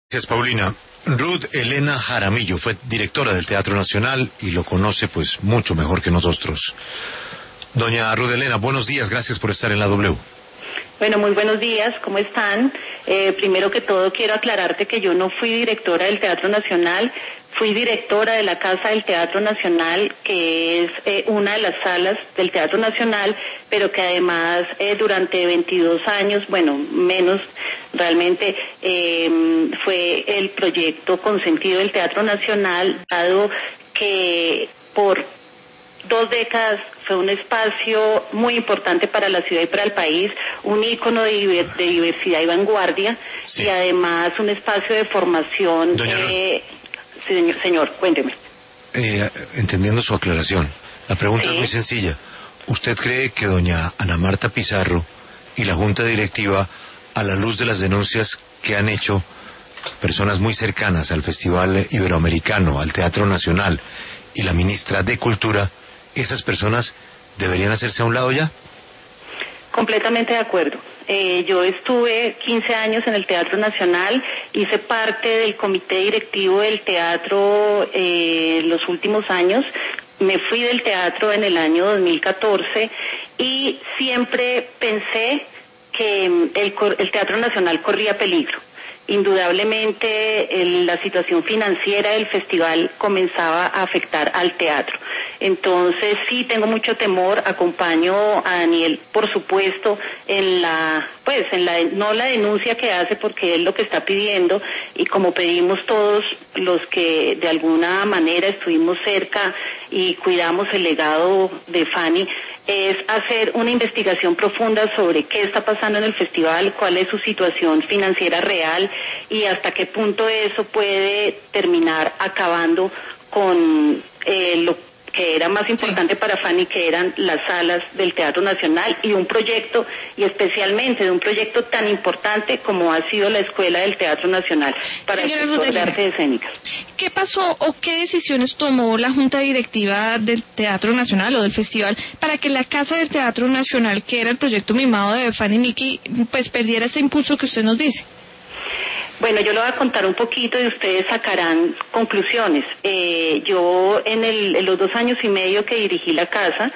Gracias, Paulina. Ruth Elena Jaramillo fue directora del Teatro Nacional y lo conoce pues mucho mejor que nosotros. Doña Ruth Elena, buenos días, gracias por estar en la W. Bueno, muy buenos días, ¿cómo están? Primero que todo quiero aclararte que yo no fui directora del Teatro Nacional, fui directora de la Casa del Teatro Nacional, que es una de las salas del Teatro Nacional, pero que además durante 22 años, bueno, menos realmente, fue el proyecto consentido del Teatro Nacional, dado que por 2 décadas fue un espacio muy importante para la ciudad y para el país, un ícono de diversidad y vanguardia, sí. Y además un espacio de formación. Señor, cuénteme. Entendiendo su aclaración, la pregunta ¿Sí? Es muy sencilla. ¿Usted cree que doña Ana Marta Pizarro y la Junta Directiva, a la luz de las denuncias que han hecho personas muy cercanas al Festival Iberoamericano, al Teatro Nacional y la ministra de Cultura, esas personas deberían hacerse a un lado ya? Completamente de acuerdo. Yo estuve 15 años en el Teatro Nacional, hice parte del comité directivo del teatro los últimos años, me fui del teatro en el año 2014 y siempre pensé que el Teatro Nacional corría peligro. Indudablemente la situación financiera del festival comenzaba a afectar al teatro. Entonces sí tengo mucho temor, acompaño a Daniel, por supuesto, no la denuncia que hace, porque él lo que está pidiendo, y como pedimos todos los que de alguna manera estuvimos cerca y cuidamos el legado de Fanny, es hacer una investigación profunda sobre qué está pasando en el festival, cuál es su situación financiera real y hasta qué punto eso puede terminar acabando con lo que era más importante para Fanny, que eran las salas del Teatro Nacional y un proyecto, y especialmente de un proyecto tan importante como ha sido la Escuela del Teatro Nacional para el sector de artes escénicas. ¿Qué pasó o qué decisiones tomó la Junta Directiva del Teatro Nacional o del festival para que la Casa del Teatro Nacional, que era el proyecto mimado de Fanny Miki, pues perdiera este impulso que usted nos dice? Bueno, yo le voy a contar un poquito y ustedes sacarán conclusiones. Yo en los 2 años y medio que dirigí la casa,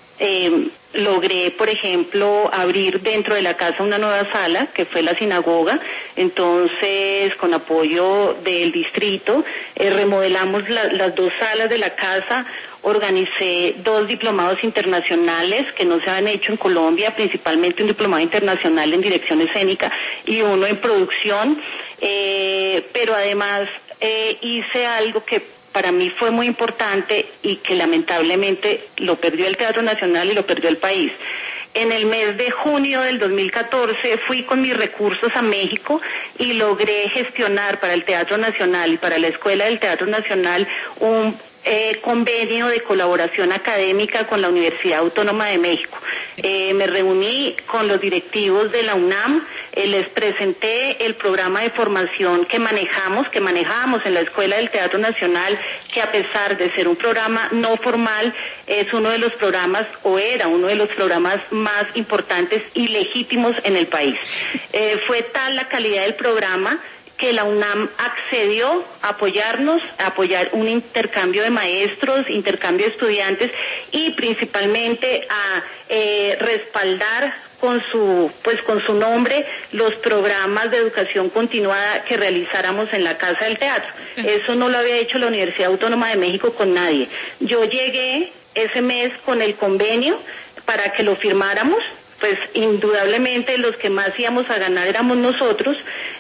logré, por ejemplo, abrir dentro de la casa una nueva sala, que fue la sinagoga. Entonces, con apoyo del distrito, remodelamos las 2 salas de la casa. Organicé 2 diplomados internacionales que no se han hecho en Colombia, principalmente un diplomado internacional en dirección escénica y uno en producción, pero además hice algo que para mí fue muy importante y que lamentablemente lo perdió el Teatro Nacional y lo perdió el país. En el mes de junio del 2014 fui con mis recursos a México y logré gestionar para el Teatro Nacional y para la Escuela del Teatro Nacional un convenio de colaboración académica con la Universidad Autónoma de México. Me reuní con los directivos de la UNAM, les presenté el programa de formación que manejábamos en la Escuela del Teatro Nacional, que a pesar de ser un programa no formal, es uno de los programas, o era uno de los programas más importantes y legítimos en el país. Fue tal la calidad del programa que la UNAM accedió a apoyarnos, a apoyar un intercambio de maestros, intercambio de estudiantes y principalmente a respaldar con su nombre los programas de educación continuada que realizáramos en la Casa del Teatro. Eso no lo había hecho la Universidad Autónoma de México con nadie. Yo llegué ese mes con el convenio para que lo firmáramos. Pues indudablemente los que más íbamos a ganar éramos nosotros.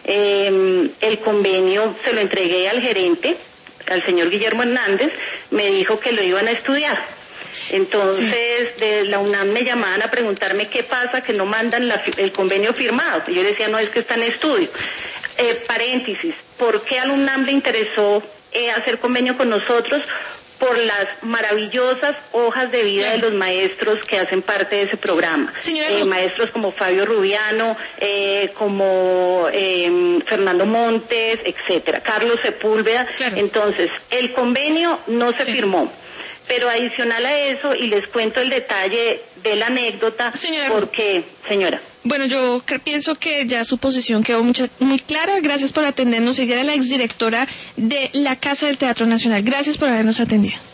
El convenio se lo entregué al gerente, al señor Guillermo Hernández, me dijo que lo iban a estudiar. Entonces de la UNAM me llamaban a preguntarme qué pasa, que no mandan el convenio firmado. Yo decía, no, es que está en estudio. Paréntesis, ¿por qué a la UNAM le interesó hacer convenio con nosotros? Por las maravillosas hojas de vida de los maestros que hacen parte de ese programa. Maestros como Fabio Rubiano, como Fernando Montes, etcétera, Carlos Sepúlveda. Claro. Entonces, el convenio no se firmó. Pero adicional a eso, y les cuento el detalle de la anécdota, Señora. porque, señora. Bueno, yo pienso que ya su posición quedó muy clara. Gracias por atendernos. Ella era la exdirectora de la Casa del Teatro Nacional. Gracias por habernos atendido.